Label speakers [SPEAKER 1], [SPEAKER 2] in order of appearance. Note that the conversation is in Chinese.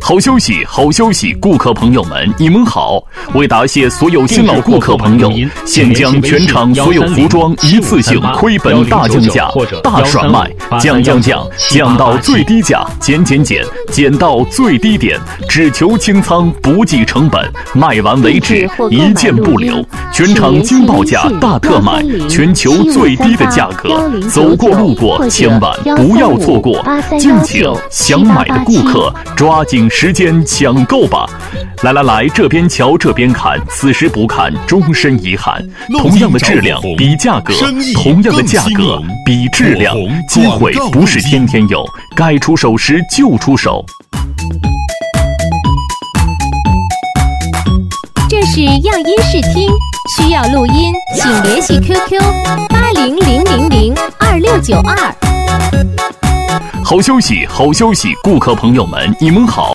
[SPEAKER 1] 好消息，好消息！顾客朋友们，你们好！为答谢所有新老顾客朋友，现将全场所有服装一次性亏本大降价、大甩卖，降到最低价，减到最低点，只求清仓，不计成本，卖完为止，一件不留。全场惊报价大特卖，全球最低的价格，走过路过千万不要错过，敬请想买的顾客抓紧时间抢购吧！来，这边瞧这边看，此时不看终身遗憾。同样的质量比价格，同样的价格比质量，机会不是天天有，该出手时就出手。
[SPEAKER 2] 这是样音试听，需要录音请联系 QQ 8000026992。
[SPEAKER 1] 好消息，好消息！顾客朋友们，你们好！